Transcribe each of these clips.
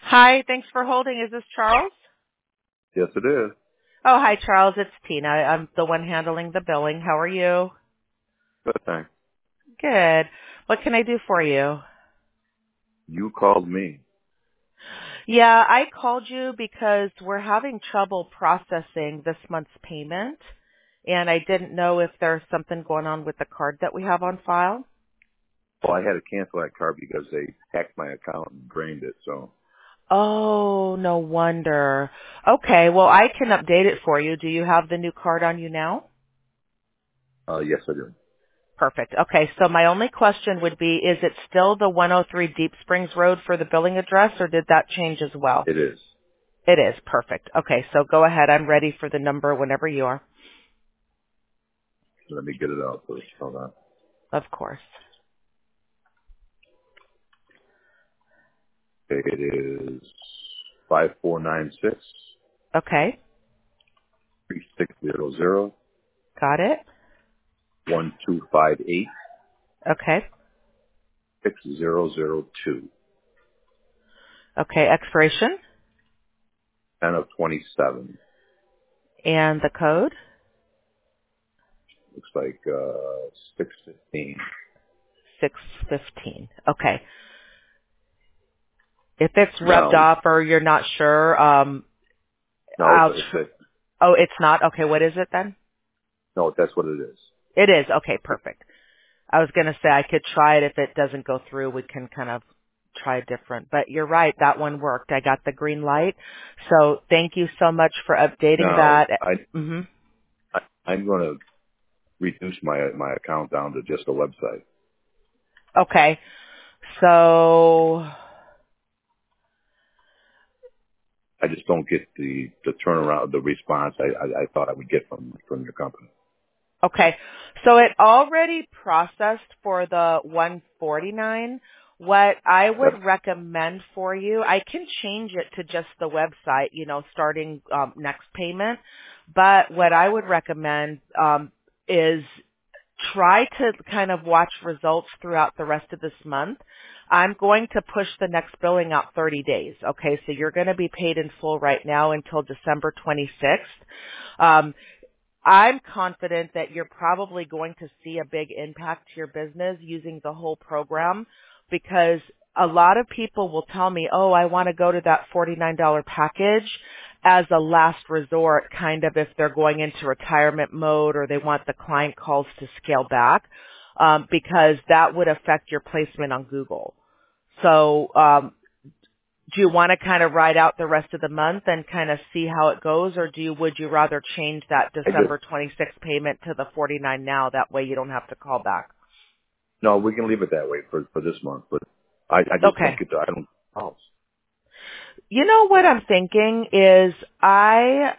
Hi, thanks for holding. Is this Charles? Yes, it is. Oh, hi, Charles. It's Tina. I'm the one handling the billing. How are you? Good thing. Good. What can I do for you? You called me. Yeah, I called you because we're having trouble processing this month's payment, and I didn't know if there's something going on with the card that we have on file. Well, I had to cancel that card because they hacked my account and drained it. So, Oh, no wonder. Okay, well, I can update it for you. Do you have the new card on you now? yes, I do. Perfect. Okay, so my only question would be, is it still the 103 Deep Springs Road for the billing address, or did that change as well? It is. It is. Perfect. Okay, so go ahead. I'm ready for the number whenever you are. Let me get it out first. Hold on. Of course. Okay, it is 5496 Okay, 3600 got it. 1258 Okay. 6002 Okay, expiration 10 of 27. and the code. Looks like 615. 615. Okay. If it's rubbed Now, off or you're not sure, no, oh, it's not? Okay, what is it then? no, that's what it is. It is. Okay, perfect. I was going to say I could try it. If it doesn't go through, we can kind of try different. But you're right. That one worked. I got the green light. So thank you so much for updating Now, that. hmm I'm going to reduce my account down to just a website. Okay. So, I just don't get the turnaround, the response I thought I would get from your company. okay. So it already processed for the 149. What I Yep. would recommend for you, I can change it to just the website, starting next payment. But what I would recommend is try to kind of watch results throughout the rest of this month. I'm going to push the next billing out 30 days. Okay, so you're going to be paid in full right now until December 26th. I'm confident that you're probably going to see a big impact to your business using the whole program, because a lot of people will tell me, oh, I want to go to that $49 package as a last resort, kind of if they're going into retirement mode or they want the client calls to scale back, because that would affect your placement on Google. So do you want to kind of ride out the rest of the month and kind of see how it goes, or would you rather change that I December just 26th payment to the 49 now? That way you don't have to call back. no, we can leave it that way for this month. But I just don't Okay. get the I don't. Oh, You know what I'm thinking is I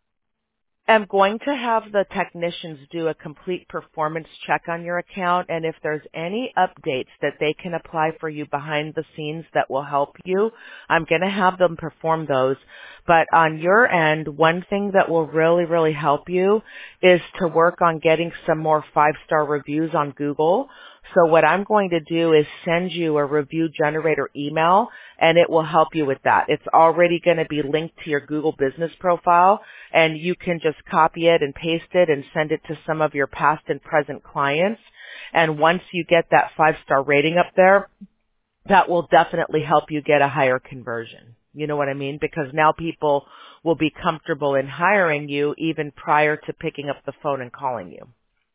am going to have the technicians do a complete performance check on your account, and if there's any updates that they can apply for you behind the scenes that will help you, I'm going to have them perform those. But on your end, one thing that will really, really help you is to work on getting some more 5-star reviews on Google. So what I'm going to do is send you a review generator email, and it will help you with that. It's already going to be linked to your Google business profile, and you can just copy it and paste it and send it to some of your past and present clients. And once you get that 5-star rating up there, that will definitely help you get a higher conversion. You know what I mean? Because now people will be comfortable in hiring you even prior to picking up the phone and calling you.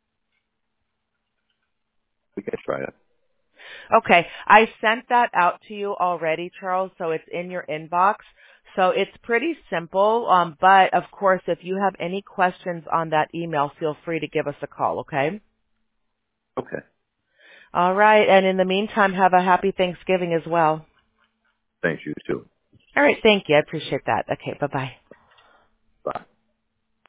we can try it. Okay, I sent that out to you already, Charles, so it's in your inbox. So it's pretty simple, but of course, if you have any questions on that email, feel free to give us a call, okay? Okay. All right, and in the meantime, have a happy Thanksgiving as well. Thanks, you too. All right, thank you. I appreciate that. Okay, bye-bye. Bye.